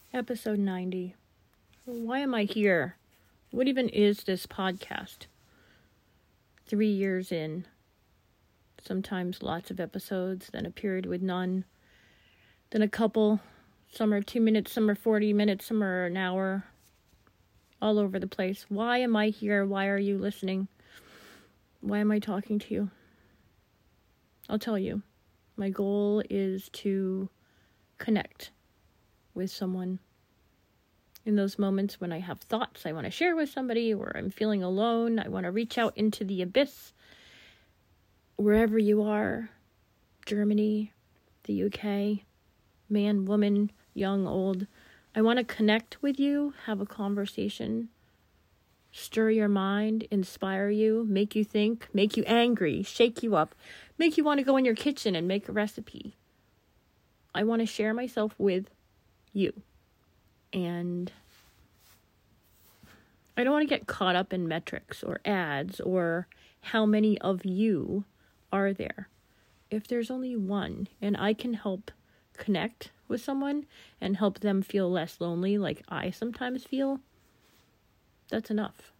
Episode 90. Why am I here? What even is this podcast? 3 years in. Sometimes lots of episodes, then a period with none. Then a couple. Some are 2 minutes, some are 40 minutes, some are an hour. All over the place. Why am I here? Why are you listening? Why am I talking to you? I'll tell you. My goal is to connect with someone. In those moments when I have thoughts I want to share with somebody, or I'm feeling alone, I want to reach out into the abyss. Wherever you are, Germany, the UK, man, woman, young, old, I want to connect with you, have a conversation, stir your mind, inspire you, make you think, make you angry, shake you up, make you want to go in your kitchen and make a recipe. I want to share myself with you. And I don't want to get caught up in metrics or ads or how many of you are there. If there's only one and I can help connect with someone and help them feel less lonely like I sometimes feel, that's enough.